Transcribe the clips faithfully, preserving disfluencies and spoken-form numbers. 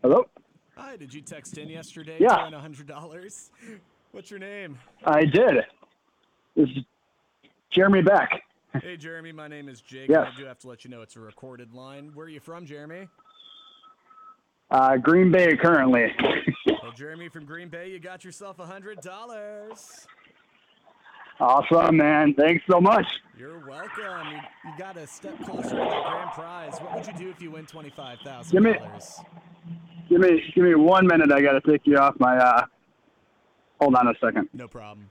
Hello? Hi, did you text in yesterday Yeah. to win one hundred dollars? What's your name? I did. This is Jeremy Beck. Hey, Jeremy, my name is Jake. Yes. And I do have to let you know it's a recorded line. Where are you from, Jeremy? Uh, Green Bay currently. Well, Jeremy from Green Bay, you got yourself one hundred dollars. Awesome, man. Thanks so much. You're welcome. You, you got a step closer to that grand prize. What would you do if you win twenty-five thousand Give me, dollars? give me, give me one minute. I got to take you off my, uh, hold on a second. No problem.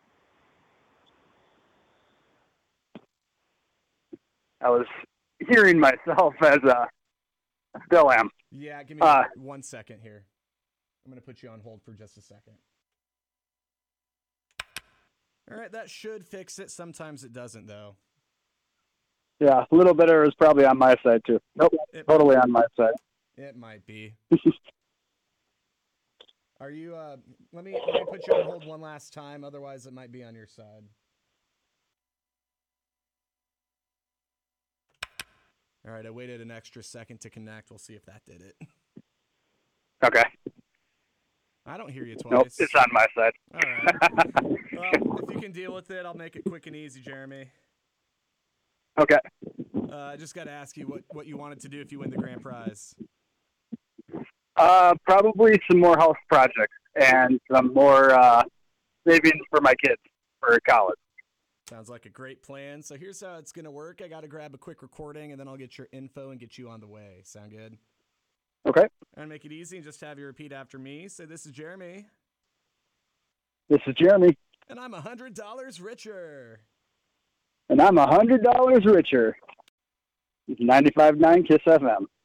I was hearing myself as uh, I still am. Yeah, give me Uh, one second here. I'm going to put you on hold for just a second. All right, that should fix it. Sometimes it doesn't, though. Yeah, a little bit of it is probably on my side, too. Nope, It, totally on my side. it might be. Are you, uh, let me, let me put you on hold one last time. Otherwise, it might be on your side. All right, I waited an extra second to connect. We'll see if that did it. Okay. I don't hear you twice. Nope, it's on my side. All right. Well, if you can deal with it, I'll make it quick and easy, Jeremy. Okay. Uh, I just got to ask you what, what you wanted to do if you win the grand prize. Uh, probably some more house projects and some more uh, savings for my kids for college. Sounds like a great plan. So here's how it's going to work. I got to grab a quick recording, and then I'll get your info and get you on the way. Sound good? Okay. And make it easy and just have you repeat after me. Say, this is Jeremy. This is Jeremy. And I'm one hundred dollars richer. And I'm one hundred dollars richer. ninety-five point nine KISS F M.